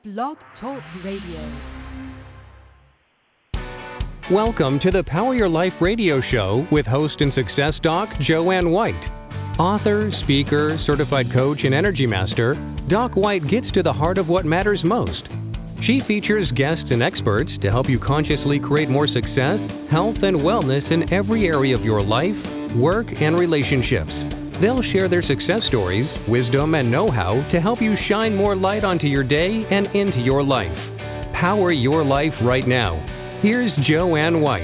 Blog Talk Radio. Welcome to the Power Your Life radio show with host and success doc Joanne White. Author, speaker, certified coach, and energy master, Doc White gets to the heart of what matters most. She features guests and experts to help you consciously create more success, health, and wellness in every area of your life, work, and relationships. They'll share their success stories, wisdom, and know-how to help you shine more light onto your day and into your life. Power your life right now. Here's Joanne White.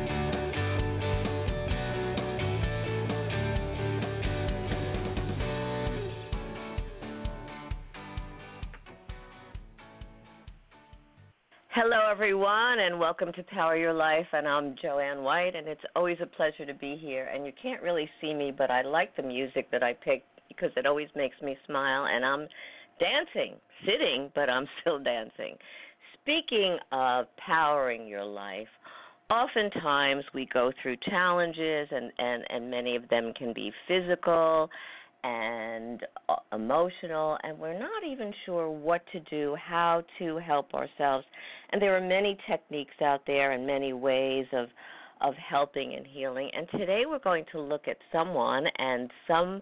Hello, everyone, and welcome to Power Your Life, and I'm Joanne White, and it's always a pleasure to be here. And you can't really see me, but I like the music that I picked because it always makes me smile, and I'm dancing, sitting, but I'm still dancing. Speaking of powering your life, oftentimes we go through challenges, and many of them can be physical and emotional, and we're not even sure what to do, how to help ourselves. And there are many techniques out there and many ways of helping and healing. And today we're going to look at someone and some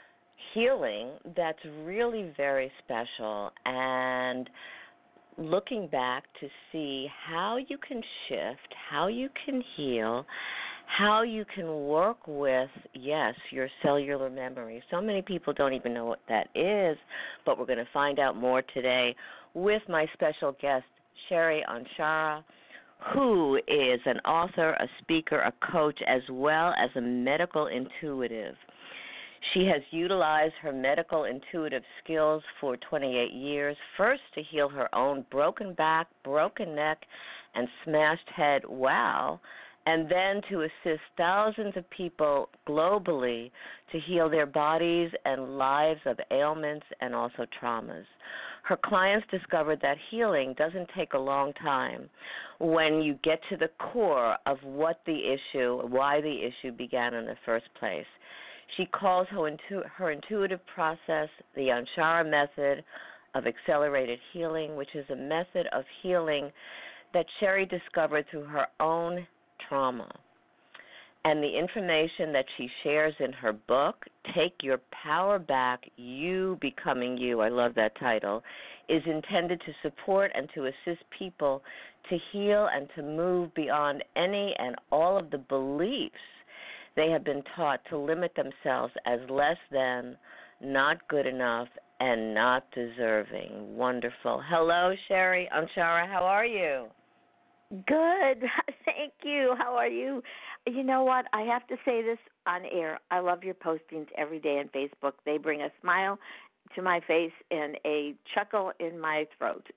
healing that's really very special, and looking back to see how you can shift, how you can heal, how you can work with, yes, your cellular memory. So many people don't even know what that is, but we're going to find out more today with my special guest, Sherry Onshara, who is an author, a speaker, a coach, as well as a medical intuitive. She has utilized her medical intuitive skills for 28 years, first to heal her own broken back, broken neck, and smashed head, wow, and then to assist thousands of people globally to heal their bodies and lives of ailments and also traumas. Her clients discovered that healing doesn't take a long time when you get to the core of what the issue, why the issue began in the first place. She calls her intuitive process the Onshara method of accelerated healing, which is a method of healing that Sherry discovered through her own trauma. And the information that she shares in her book, Take Your Power Back, You Becoming You, I love that title, is intended to support and to assist people to heal and to move beyond any and all of the beliefs they have been taught to limit themselves as less than, not good enough, and not deserving. Wonderful. Hello, Sherry Onshara. How are you? Good. Thank you. How are you? You know what? I have to say this on air. I love your postings every day on Facebook. They bring a smile to my face and a chuckle in my throat.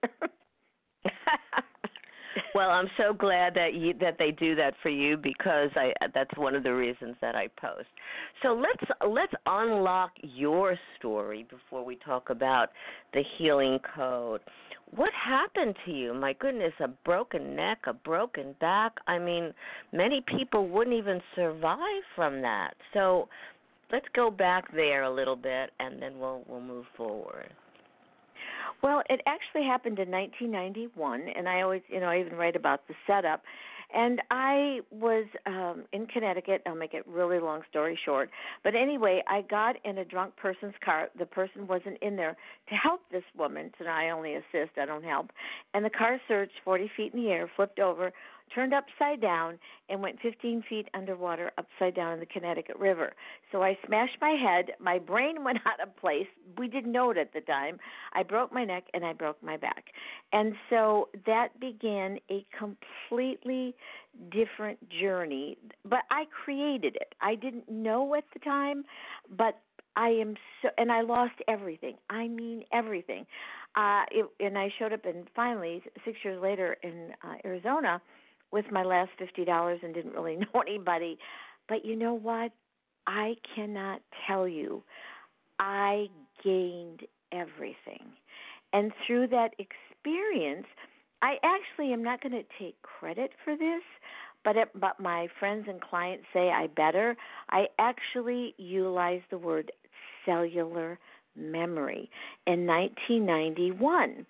Well, I'm so glad that they do that for you, because that's one of the reasons that I post. So let's unlock your story before we talk about the healing code. What happened to you? My goodness, a broken neck, a broken back. I mean, many people wouldn't even survive from that. So let's go back there a little bit, and then we'll move forward. Well, it actually happened in 1991, and I always, I even write about the setup. And I was in Connecticut. I'll make it really long story short. But anyway, I got in a drunk person's car. The person wasn't in there to help this woman. So I only assist. I don't help. And the car surged 40 feet in the air, flipped over, turned upside down, and went 15 feet underwater upside down in the Connecticut River. So I smashed my head. My brain went out of place. We didn't know it at the time. I broke my neck, and I broke my back. And so that began a completely different journey. But I created it. I didn't know at the time, but and I lost everything. I mean everything. And I showed up, and finally, 6 years later in Arizona, with my last $50 and didn't really know anybody. But you know what? I cannot tell you. I gained everything. And through that experience, I actually am not going to take credit for this, but my friends and clients say I better. I actually utilize the word cellular memory in 1991.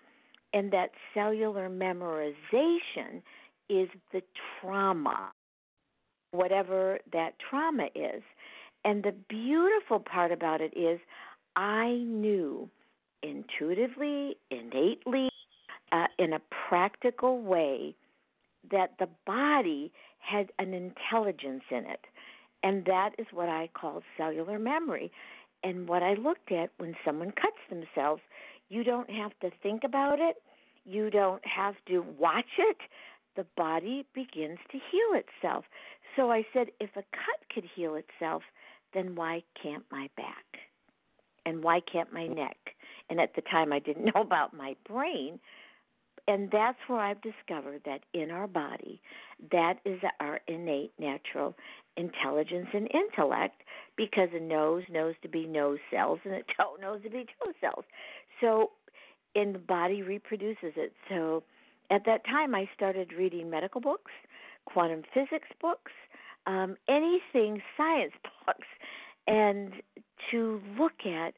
And that cellular memorization is the trauma, whatever that trauma is. And the beautiful part about it is I knew intuitively, innately, in a practical way that the body had an intelligence in it. And that is what I call cellular memory. And what I looked at when someone cuts themselves, you don't have to think about it. You don't have to watch it. The body begins to heal itself. So I said, if a cut could heal itself, then why can't my back? And why can't my neck? And at the time I didn't know about my brain. And that's where I've discovered that in our body, that is our innate natural intelligence and intellect, because a nose knows to be nose cells and a toe knows to be toe cells. So, and the body reproduces it. So at that time, I started reading medical books, quantum physics books, anything science books, and to look at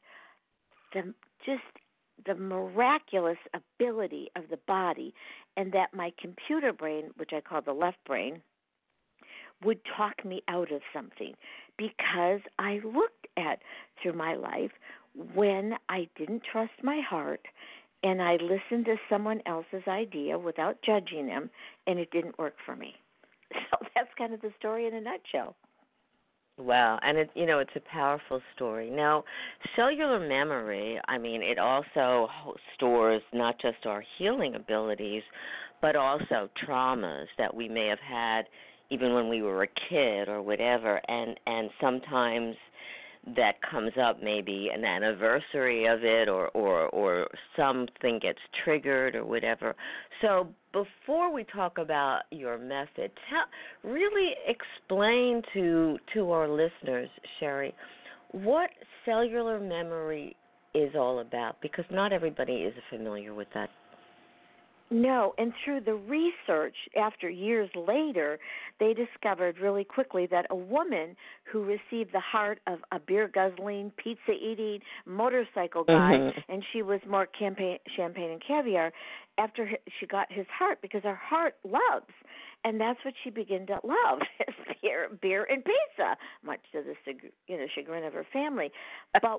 the miraculous ability of the body, and that my computer brain, which I call the left brain, would talk me out of something, because I looked at through my life when I didn't trust my heart and I listened to someone else's idea without judging them, and it didn't work for me. So that's kind of the story in a nutshell. Wow, and it's a powerful story. Now, cellular memory, I mean, it also stores not just our healing abilities, but also traumas that we may have had even when we were a kid or whatever, and sometimes that comes up, maybe an anniversary of it, or something gets triggered or whatever. So before we talk about your method, really explain to our listeners, Sherry, what cellular memory is all about, because not everybody is familiar with that. No, and through the research, after years later, they discovered really quickly that a woman who received the heart of a beer-guzzling, pizza-eating, motorcycle guy, and she was more champagne and caviar, after she got his heart, because her heart loves, and that's what she began to love, is beer and pizza, much to the chagrin of her family. But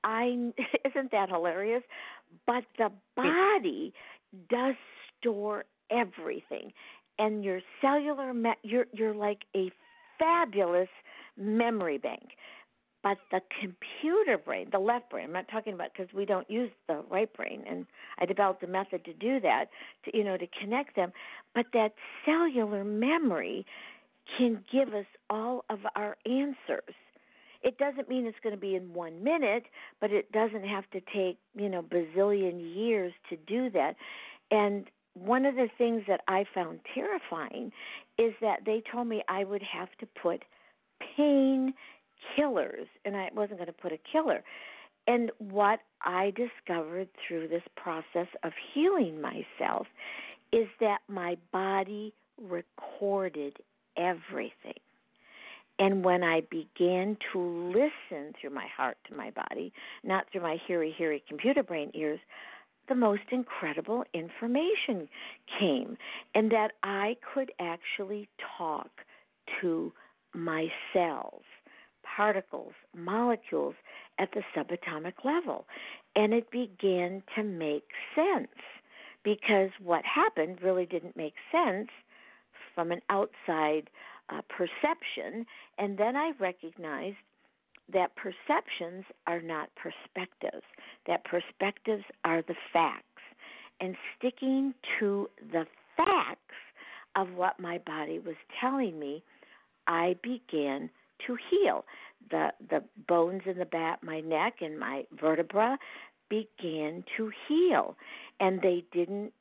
isn't that hilarious? But the body does store everything, and your cellular you're like a fabulous memory bank. But the computer brain, the left brain, I'm not talking about, because we don't use the right brain, and I developed a method to do that, to connect them. But that cellular memory can give us all of our answers. It doesn't mean it's going to be in 1 minute, but it doesn't have to take, bazillion years to do that. And one of the things that I found terrifying is that they told me I would have to put pain killers, and I wasn't going to put a killer. And what I discovered through this process of healing myself is that my body recorded everything. And when I began to listen through my heart to my body, not through my heary computer brain ears, the most incredible information came, and that I could actually talk to my cells, particles, molecules at the subatomic level. And it began to make sense, because what happened really didn't make sense from an outside perception. And then I recognized that perceptions are not perspectives, that perspectives are the facts. And sticking to the facts of what my body was telling me, I began to heal. The bones in the back, my neck and my vertebra began to heal. And they didn't,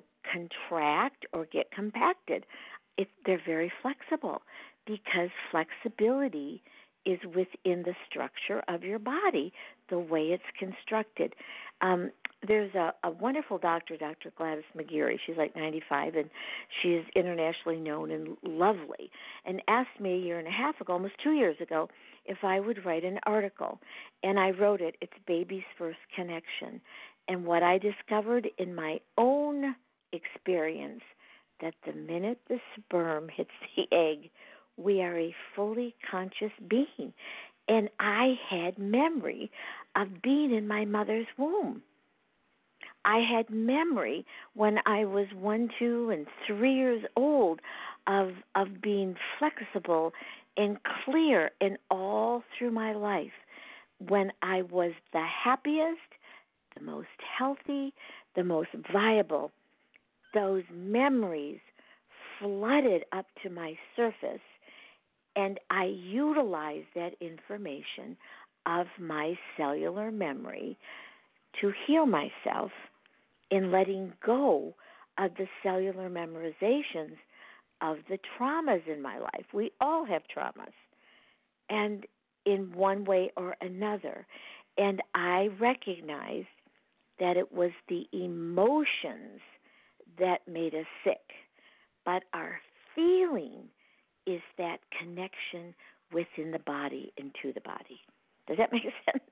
contract or get compacted. They're very flexible, because flexibility is within the structure of your body, the way it's constructed. There's a wonderful doctor, Dr. Gladys McGeary. She's like 95, and she is internationally known and lovely, and asked me a year and a half ago, almost 2 years ago, if I would write an article. And I wrote it. It's Baby's First Connection. And what I discovered in my own experience, that the minute the sperm hits the egg, we are a fully conscious being. And I had memory of being in my mother's womb. I had memory when I was 1, 2, and 3 years old of being flexible and clear and all through my life, when I was the happiest, the most healthy, the most viable. Those memories flooded up to my surface, and I utilized that information of my cellular memory to heal myself in letting go of the cellular memorizations of the traumas in my life. We all have traumas, and in one way or another. And I recognized that it was the emotions that made us sick, but our feeling is that connection within the body and to the body. Does that make sense?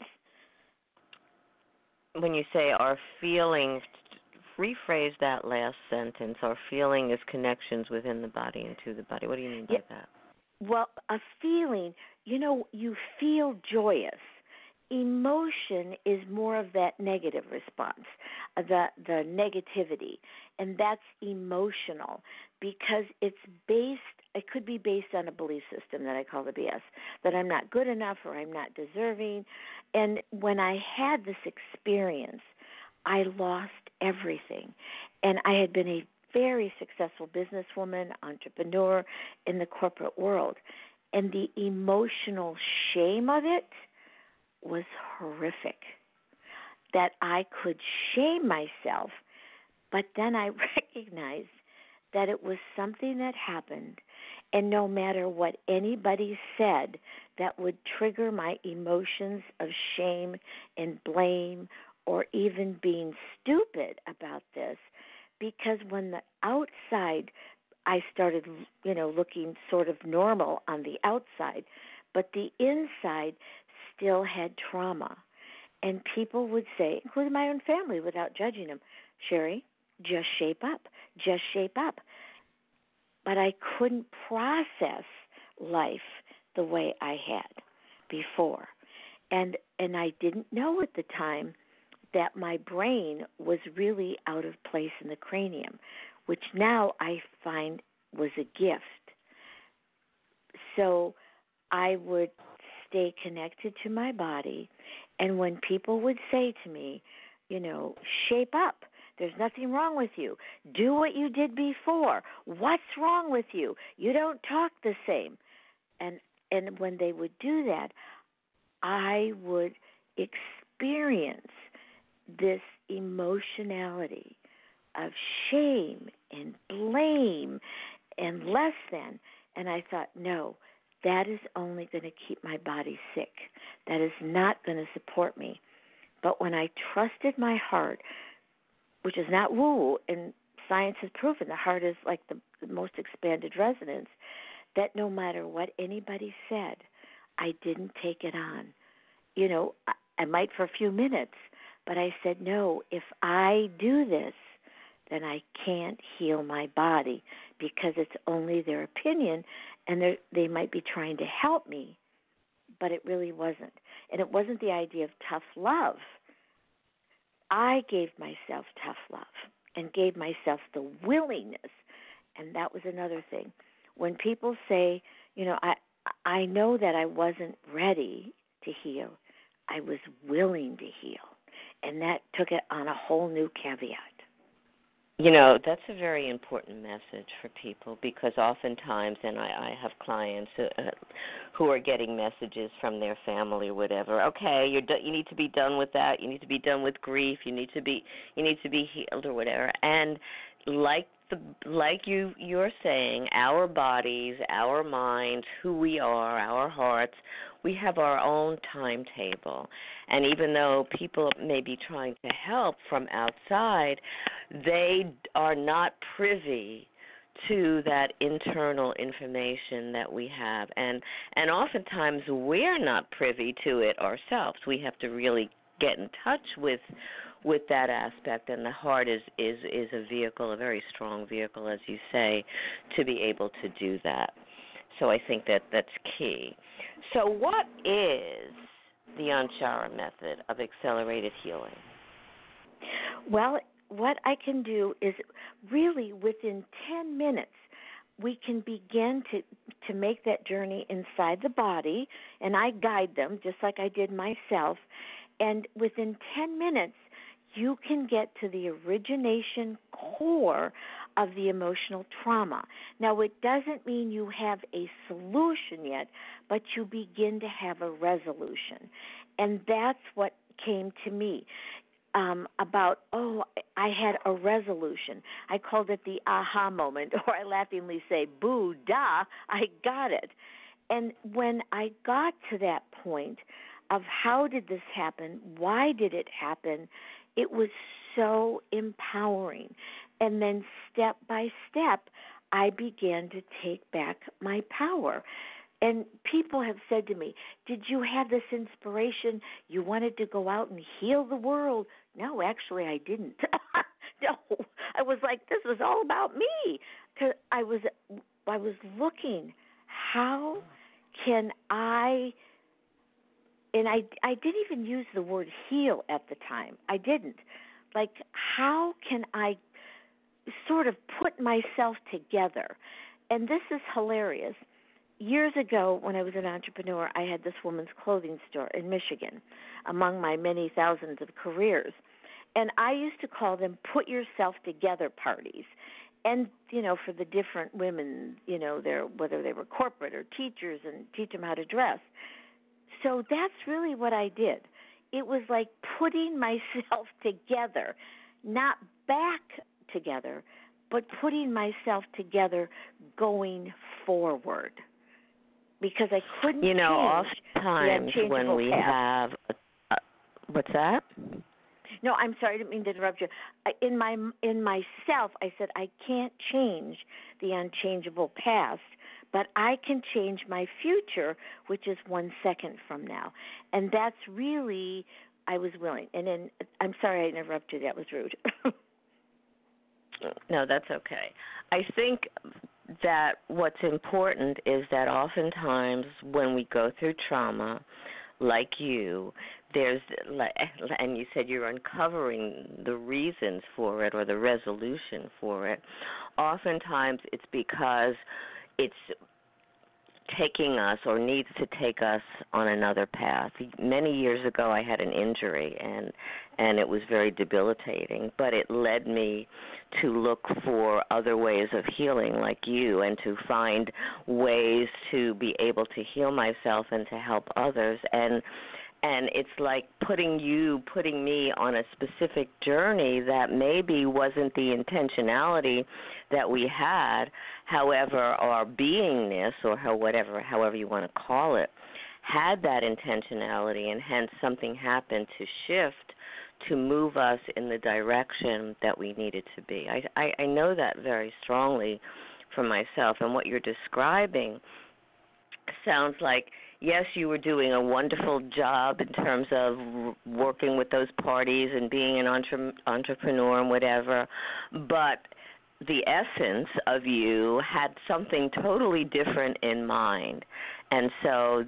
When you say our feelings, rephrase that last sentence. Our feeling is connections within the body and to the body. What do you mean by that? Well, a feeling, you feel joyous. Emotion is more of that negative response, the negativity, and that's emotional because it could be based on a belief system that I call the BS, that I'm not good enough or I'm not deserving. And when I had this experience, I lost everything. And I had been a very successful businesswoman, entrepreneur in the corporate world. And the emotional shame of it was horrific, that I could shame myself, but then I recognized that it was something that happened, and no matter what anybody said that would trigger my emotions of shame and blame or even being stupid about this, because when the outside, I started, looking sort of normal on the outside, but the inside still had trauma. And people would say, including my own family without judging them, Sherry, just shape up, just shape up. But I couldn't process life the way I had before. And I didn't know at the time that my brain was really out of place in the cranium, which now I find was a gift. So I would stay connected to my body, and when people would say to me, shape up, there's nothing wrong with you, do what you did before, what's wrong with you, you don't talk the same, and when they would do that, I would experience this emotionality of shame and blame and less than, and I thought, no, that is only going to keep my body sick. That is not going to support me. But when I trusted my heart, which is not woo, and science has proven the heart is like the most expanded resonance, that no matter what anybody said, I didn't take it on. I might for a few minutes, but I said, no, if I do this, then I can't heal my body because it's only their opinion, and they might be trying to help me, but it really wasn't. And it wasn't the idea of tough love. I gave myself tough love and gave myself the willingness, and that was another thing. When people say, I know that I wasn't ready to heal, I was willing to heal, and that took it on a whole new caveat. That's a very important message for people because oftentimes, and I have clients who are getting messages from their family or whatever. Okay, you need to be done with that. You need to be done with grief. You need to be healed or whatever. And like you're saying, our bodies, our minds, who we are, our hearts, we have our own timetable. And even though people may be trying to help from outside, they are not privy to that internal information that we have. And oftentimes we're not privy to it ourselves. We have to really get in touch with with that aspect, and the heart is a vehicle, a very strong vehicle, as you say, to be able to do that. So I think that's key. So what is the Anshara method of accelerated healing? Well, what I can do is really within 10 minutes, we can begin to make that journey inside the body, and I guide them just like I did myself. And within 10 minutes, you can get to the origination core of the emotional trauma. Now, it doesn't mean you have a solution yet, but you begin to have a resolution. And that's what came to me. I had a resolution. I called it the aha moment, or I laughingly say, boo, da, I got it. And when I got to that point of how did this happen, why did it happen, it was so empowering. And then step by step, I began to take back my power. And people have said to me, did you have this inspiration? You wanted to go out and heal the world? No, actually, I didn't. No, I was like, this was all about me. 'Cause I was looking, how can I, and I didn't even use the word heal at the time. I didn't. Like, how can I sort of put myself together? And this is hilarious. Years ago, when I was an entrepreneur, I had this woman's clothing store in Michigan, among my many thousands of careers. And I used to call them put yourself together parties. And, for the different women, whether they were corporate or teachers, and teach them how to dress. So that's really what I did. It was like putting myself together, not back together, but putting myself together going forward. Because I couldn't change. Oftentimes when we have, what's that? No, I'm sorry, I didn't mean to interrupt you. In myself, I said I can't change the unchangeable past, but I can change my future, which is 1 second from now. And that's really, I was willing. And then, I'm sorry I interrupted you. That was rude. No, that's okay. I think that what's important is that oftentimes when we go through trauma, like you, and you said you're uncovering the reasons for it or the resolution for it, oftentimes it's because it's taking us or needs to take us on another path. Many years ago I had an injury and it was very debilitating, but it led me to look for other ways of healing like you, and to find ways to be able to heal myself and to help others. And it's like putting me on a specific journey that maybe wasn't the intentionality that we had. However, our beingness, or however you want to call it, had that intentionality, and hence something happened to shift to move us in the direction that we needed to be. I know that very strongly for myself, and what you're describing sounds like, yes, you were doing a wonderful job in terms of working with those parties and being an entrepreneur and whatever, but the essence of you had something totally different in mind. And so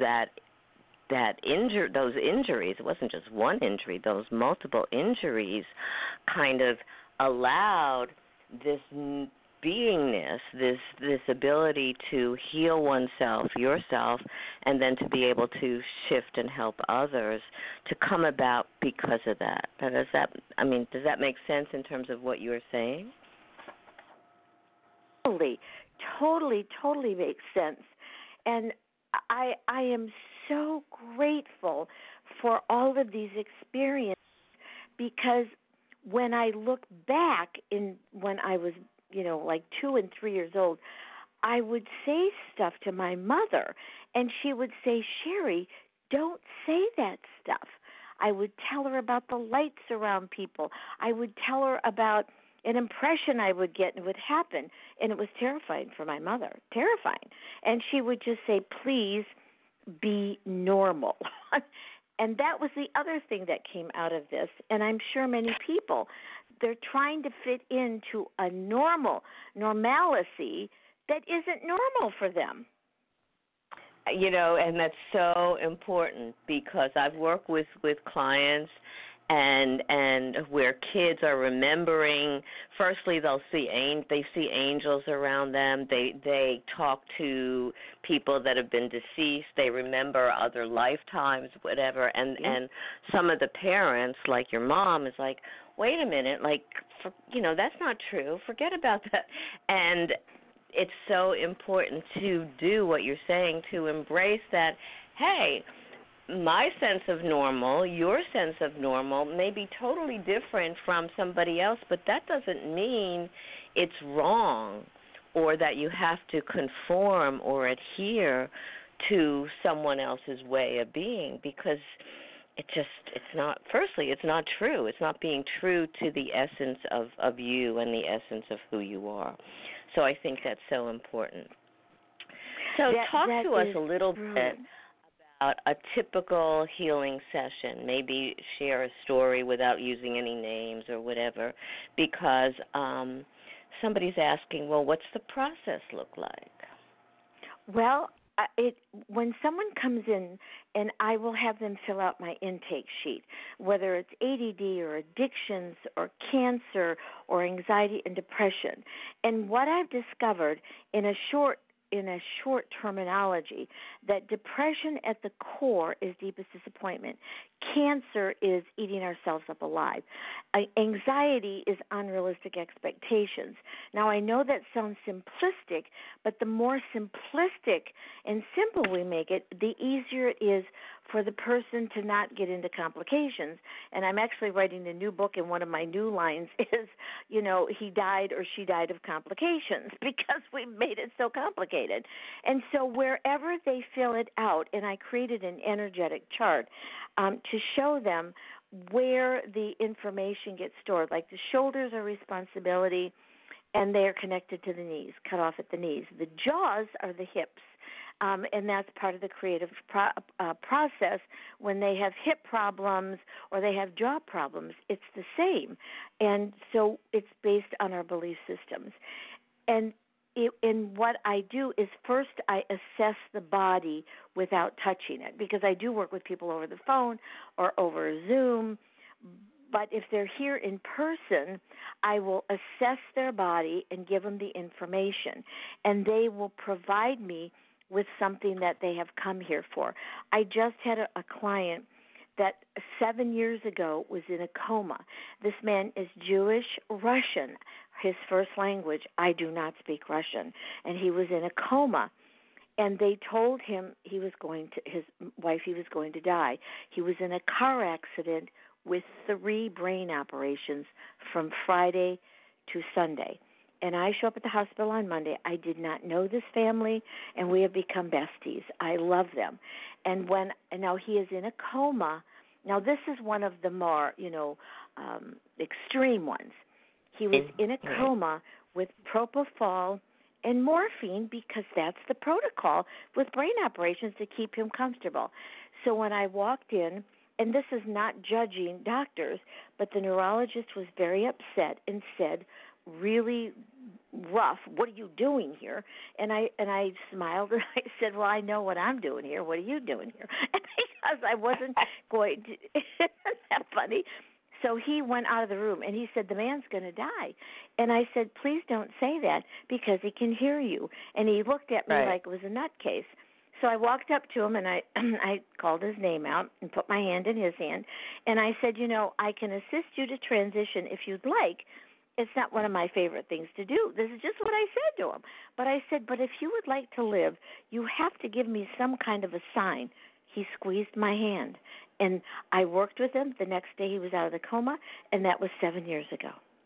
those injuries, it wasn't just one injury, those multiple injuries kind of allowed this beingness, this ability to heal oneself, yourself, and then to be able to shift and help others to come about because of that. Does that make sense in terms of what you were saying? Totally makes sense. And I am so grateful for all of these experiences, because when I look back when I was, like 2 and 3 years old, I would say stuff to my mother, and she would say, Sherry, don't say that stuff. I would tell her about the lights around people. I would tell her about an impression I would get, and it would happen, and it was terrifying for my mother, terrifying. And she would just say, please be normal. And that was the other thing that came out of this. And I'm sure many people, they're trying to fit into a normalcy that isn't normal for them. And that's so important, because I've worked with clients and where kids are remembering. Firstly, they see angels around them. They talk to people that have been deceased. They remember other lifetimes, whatever. And some of the parents, like your mom, is like, wait a minute, that's not true. Forget about that. And it's so important to do what you're saying, to embrace that, hey, my sense of normal, your sense of normal may be totally different from somebody else, but that doesn't mean it's wrong or that you have to conform or adhere to someone else's way of being, because it's not true. It's not being true to the essence of you and the essence of who you are. So I think that's so important. So talk to us a little bit about a typical healing session. Maybe share a story without using any names or whatever, because somebody's asking, well, what's the process look like? Well, when someone comes in, and I will have them fill out my intake sheet, whether it's ADD or addictions or cancer or anxiety and depression. And what I've discovered in a short terminology, that depression at the core is deepest disappointment. Cancer is eating ourselves up alive. Anxiety is unrealistic expectations. Now, I know that sounds simplistic, but the more simplistic and simple we make it, the easier it is for the person to not get into complications. And I'm actually writing a new book, and one of my new lines is, he died or she died of complications, because we made it so complicated. And so wherever they fill it out, and I created an energetic chart to show them where the information gets stored. Like the shoulders are responsibility, and they are connected to the knees, cut off at the knees. The jaws are the hips. And that's part of the creative process. When they have hip problems or they have jaw problems, it's the same. And so it's based on our belief systems. And what I do is first I assess the body without touching it, because I do work with people over the phone or over Zoom. But if they're here in person, I will assess their body and give them the information, and they will provide me with something that they have come here for. I just had a client that 7 years ago was in a coma. This man is Jewish Russian. His first language, I do not speak Russian. And he was in a coma. And they told him he was going to die. He was in a car accident with 3 brain operations from Friday to Sunday. And I show up at the hospital on Monday. I did not know this family, and we have become besties. I love them. And now he is in a coma. Now this is one of the more, extreme ones. He was in a coma with propofol and morphine, because that's the protocol with brain operations to keep him comfortable. So when I walked in, and this is not judging doctors, but the neurologist was very upset and said, really rough, what are you doing here? And I smiled and I said, well, I know what I'm doing here. What are you doing here? And because I wasn't going to, isn't that funny? So he went out of the room, and he said, the man's going to die. And I said, please don't say that, because he can hear you. And he looked at me like it was a nutcase. So I walked up to him, and I called his name out and put my hand in his hand. And I said, I can assist you to transition if you'd like. It's not one of my favorite things to do. This is just what I said to him. But I said, but if you would like to live, you have to give me some kind of a sign. He squeezed my hand. And I worked with him. The next day he was out of the coma, and that was 7 years ago.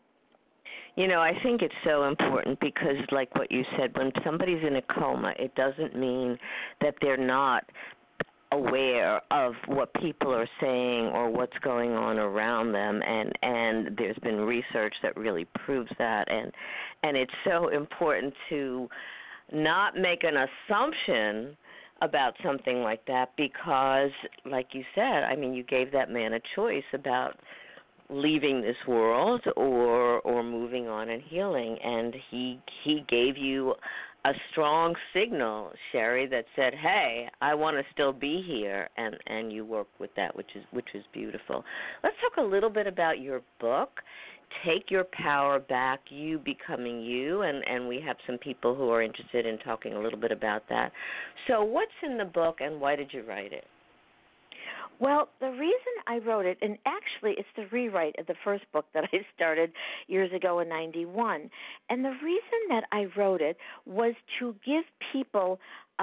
I think it's so important, because like what you said, when somebody's in a coma, it doesn't mean that they're not aware of what people are saying or what's going on around them, and there's been research that really proves that, and it's so important to not make an assumption about something like that because, like you said, I mean, you gave that man a choice about leaving this world or moving on and healing, and he gave you a strong signal, Sherry, that said, "Hey, I want to still be here," and you worked with that, which is beautiful. Let's talk a little bit about your book, Take Your Power Back, You Becoming You, and we have some people who are interested in talking a little bit about that. So what's in the book, and why did you write it? Well, the reason I wrote it, and actually it's the rewrite of the first book that I started years ago in 91, and the reason that I wrote it was to give people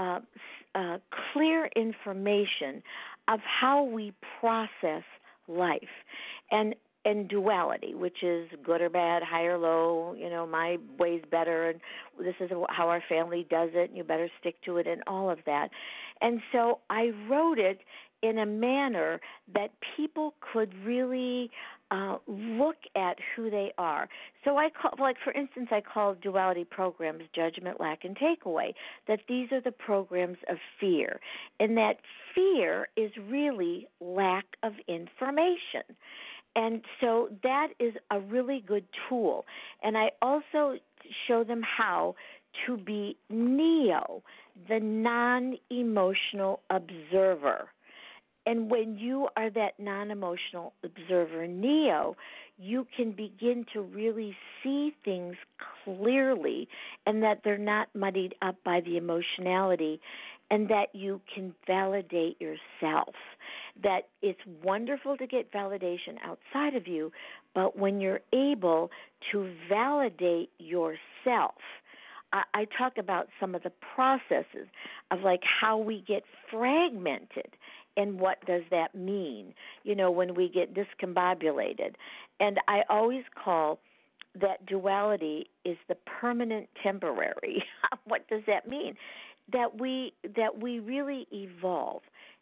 clear information of how we process life and duality, which is good or bad, high or low, my way's better, and this is how our family does it, and you better stick to it, and all of that. And so I wrote it in a manner that people could really look at who they are. So I call, like for instance, I call duality programs judgment, lack, and takeaway, that these are the programs of fear, and that fear is really lack of information. And so that is a really good tool. And I also show them how to be Neo, the non-emotional observer. And when you are that non-emotional observer, Neo, you can begin to really see things clearly and that they're not muddied up by the emotionality, and that you can validate yourself. That it's wonderful to get validation outside of you, but when you're able to validate yourself, I talk about some of the processes of like how we get fragmented and what does that mean, when we get discombobulated. And I always call that duality is the permanent temporary. What does that mean? That we really evolve,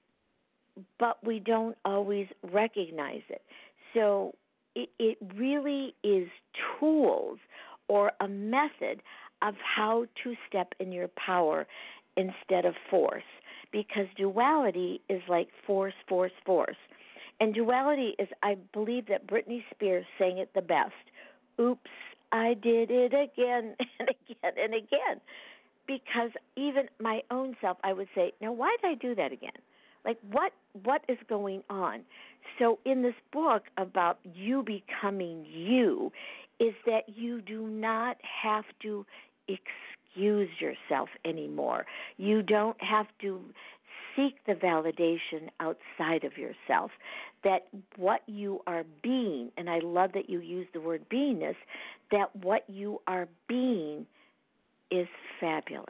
but we don't always recognize it. So it really is tools or a method of how to step in your power instead of force, because duality is like force, force, force. And duality is, I believe that Britney Spears sang it the best. Oops, I did it again and again and again. Because even my own self, I would say, now why did I do that again? Like what is going on? So in this book about you becoming you is that you do not have to excuse yourself anymore. You don't have to seek the validation outside of yourself. That what you are being, and I love that you use the word beingness, that what you are being is fabulous.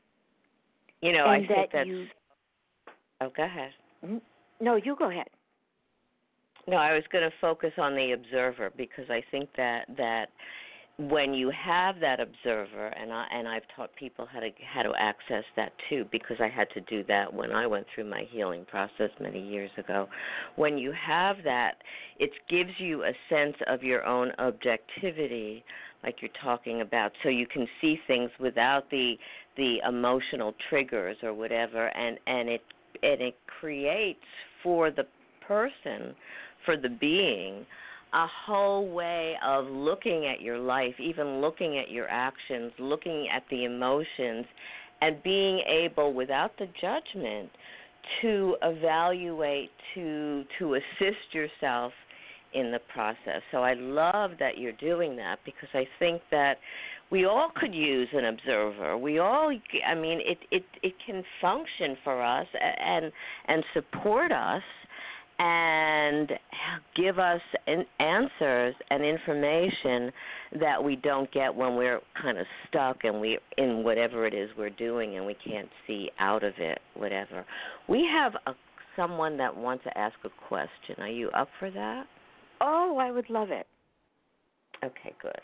I think that's... Oh, go ahead. No, you go ahead. No, I was going to focus on the observer, because I think that when you have that observer, and I've taught people how to access that too, because I had to do that when I went through my healing process many years ago. When you have that, it gives you a sense of your own objectivity, like you're talking about, so you can see things without the emotional triggers or whatever, and it creates for the person, for the being, a whole way of looking at your life, even looking at your actions, looking at the emotions, and being able, without the judgment, to evaluate, to assist yourself in the process. So I love that you're doing that, because I think that we all could use an observer. We all, I mean, it can function for us and support us and give us answers and information that we don't get when we're kind of stuck and we in whatever it is we're doing and we can't see out of it, whatever. We have someone that wants to ask a question. Are you up for that? Oh, I would love it. Okay, good.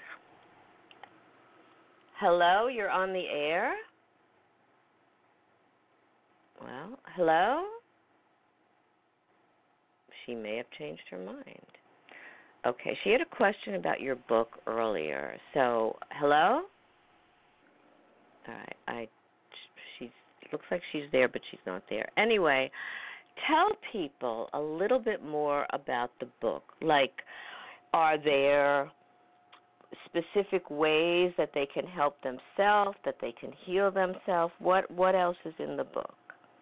Hello, you're on the air? Well, hello? She may have changed her mind. Okay, she had a question about your book earlier. So, hello? All right, Looks like she's there, but she's not there. Anyway, tell people a little bit more about the book. Like, are there specific ways that they can help themselves, that they can heal themselves? What else is in the book?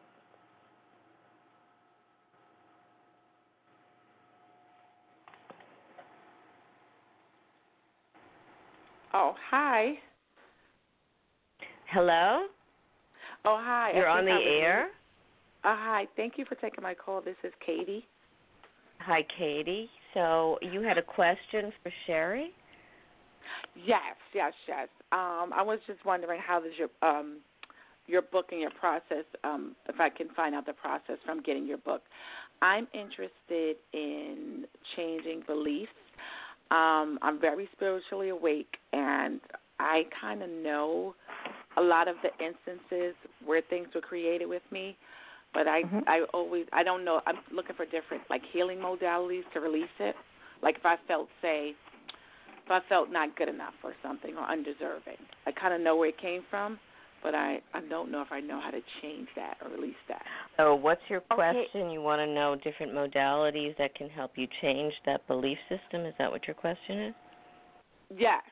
Oh, hi. Hello? Oh, hi. You're on the air? Hi. Thank you for taking my call. This is Katie. Hi, Katie. So you had a question for Sherry? Yes. I was just wondering how does your book and your process, if I can find out the process from getting your book. I'm interested in changing beliefs. I'm very spiritually awake, and I kind of know a lot of the instances where things were created with me, but I don't know. I'm looking for different, like, healing modalities to release it. Like if I felt not good enough or something or undeserving. I kind of know where it came from, but I don't know if I know how to change that or release that. So what's your question? You want to know different modalities that can help you change that belief system? Is that what your question is? Yes.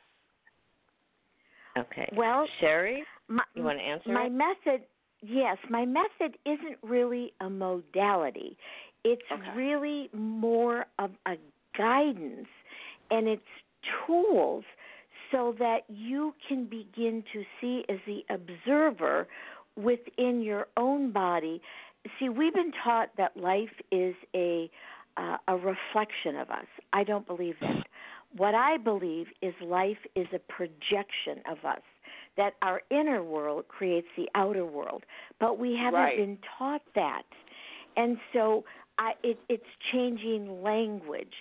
Okay. Well, Sherry, you want to answer my it? method, yes, my method isn't really a modality. It's really more of a guidance, and it's tools so that you can begin to see as the observer within your own body. See, we've been taught that life is a reflection of us. I don't believe that. What I believe is life is a projection of us, that our inner world creates the outer world, but we haven't been taught that. And so it's changing language.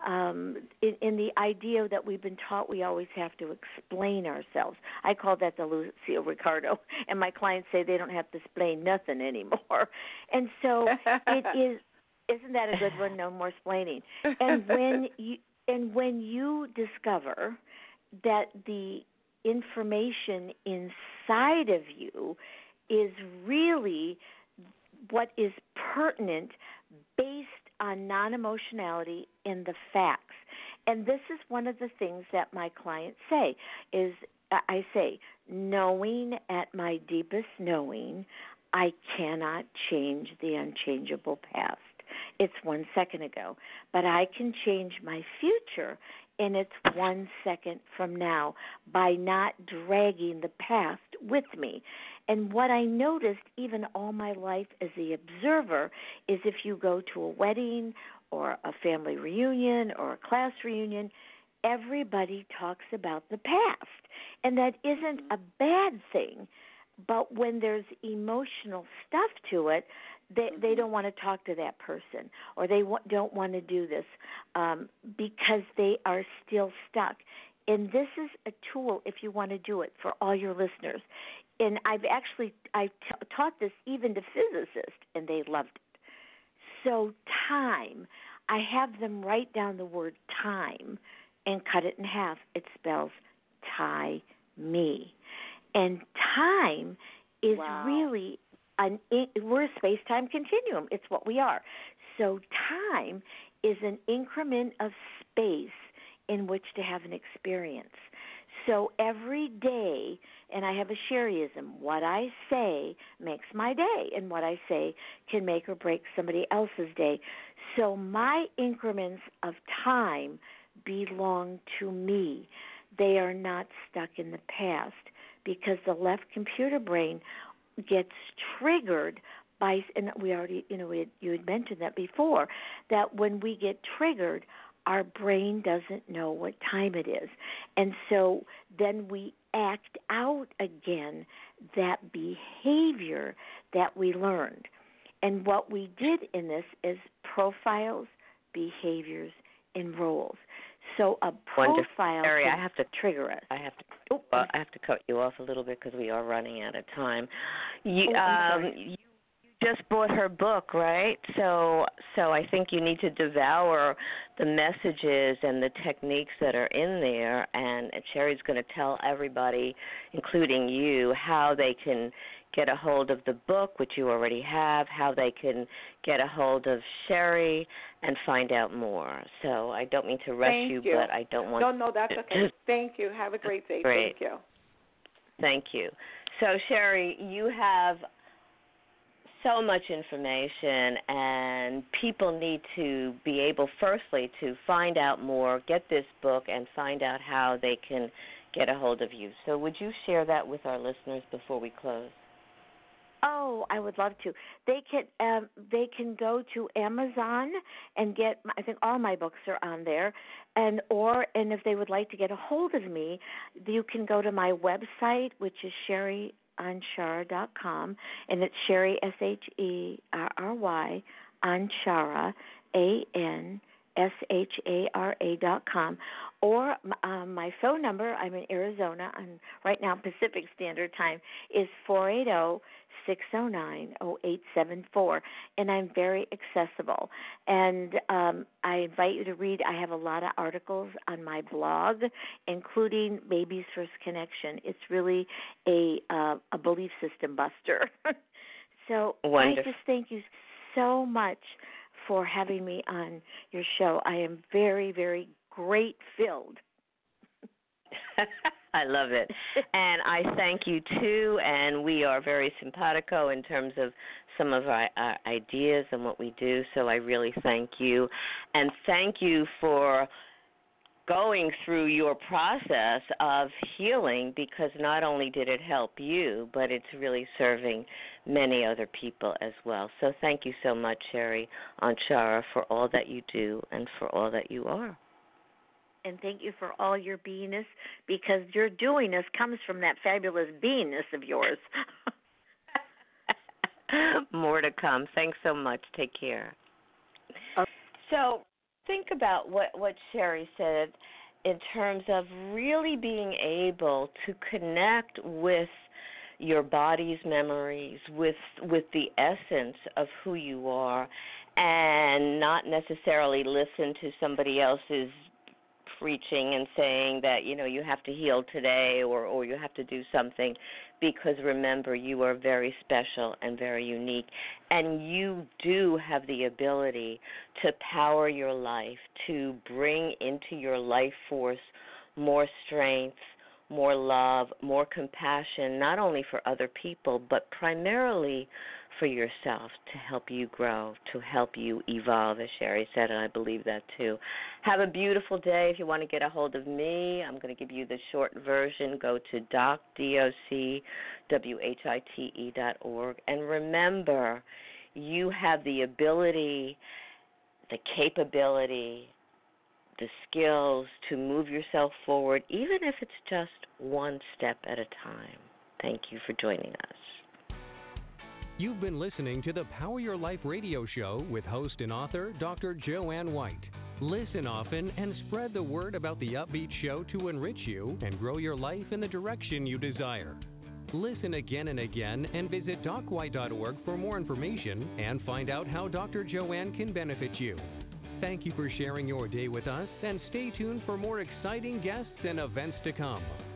In the idea that we've been taught we always have to explain ourselves. I call that the Lucio Ricardo, and my clients say they don't have to explain nothing anymore. And so it is. Isn't that a good one? No more explaining. And when you discover that the information inside of you is really what is pertinent based on non-emotionality in the facts. And this is one of the things that my clients say is, I say, knowing at my deepest knowing, I cannot change the unchangeable past. It's 1 second ago. But I can change my future, and it's 1 second from now by not dragging the past with me. And what I noticed even all my life as the observer is if you go to a wedding or a family reunion or a class reunion, everybody talks about the past. And that isn't a bad thing, but when there's emotional stuff to it, they don't want to talk to that person, or they don't want to do this because they are still stuck. And this is a tool, if you want to do it, for all your listeners. And I taught this even to physicists, and they loved it. So time, I have them write down the word time and cut it in half. It spells tie-me. And time is really we're a space-time continuum. It's what we are. So time is an increment of space in which to have an experience. So every day, and I have a Sherryism, what I say makes my day, and what I say can make or break somebody else's day. So my increments of time belong to me. They are not stuck in the past, because the left computer brain gets triggered by, and we already, you had mentioned that before, that when we get triggered, our brain doesn't know what time it is. And so then we act out again that behavior that we learned. And what we did in this is profiles, behaviors, and roles. So a profile can I have to trigger us. I have to cut you off a little bit because we are running out of time. You just bought her book, right? So I think you need to devour the messages and the techniques that are in there, and Sherry's going to tell everybody, including you, how they can get a hold of the book, which you already have, how they can get a hold of Sherry and find out more. So I don't mean to rush Thank you, but I don't want No, that's okay. Thank you. Have a great day. Great. Thank you. Thank you. So, Sherry, you have so much information, and people need to be able, firstly, to find out more, get this book, and find out how they can get a hold of you. So would you share that with our listeners before we close? Oh, I would love to. They can go to Amazon and get. I think all my books are on there, and if they would like to get a hold of me, you can go to my website, which is SherryAnshara.com, and it's Sherry SHERRY Anshara ANSHARA.com, or my phone number. I'm in Arizona, and right now Pacific Standard Time is 480-609-0874, and I'm very accessible. And I invite you to read. I have a lot of articles on my blog, including Baby's First Connection. It's really a belief system buster. So Wonderful. I just thank you so much for having me on your show. I am very, very great-filled. I love it. And I thank you, too, and we are very simpatico in terms of some of our ideas and what we do, so I really thank you. And thank you for going through your process of healing, because not only did it help you, but it's really serving many other people as well. So thank you so much, Sherry Anshara, for all that you do and for all that you are. And thank you for all your beingness, because your doingness comes from that fabulous beingness of yours. More to come. Thanks so much. Take care. So think about what Sherry said in terms of really being able to connect with your body's memories, with the essence of who you are, and not necessarily listen to somebody else's preaching and saying that, you have to heal today or you have to do something, because remember, you are very special and very unique, and you do have the ability to power your life, to bring into your life force more strength, more love, more compassion, not only for other people, but primarily for yourself, to help you grow, to help you evolve, as Sherry said, and I believe that too. Have a beautiful day. If you want to get a hold of me, I'm going to give you the short version. Go to docwhite.org. And remember, you have the ability, the capability, the skills to move yourself forward, even if it's just one step at a time. Thank you for joining us. You've been listening to the Power Your Life radio show with host and author Dr. Joanne White. Listen often and spread the word about the upbeat show to enrich you and grow your life in the direction you desire. Listen again and again, and visit docwhite.org for more information and find out how Dr. Joanne can benefit you. Thank you for sharing your day with us, and stay tuned for more exciting guests and events to come.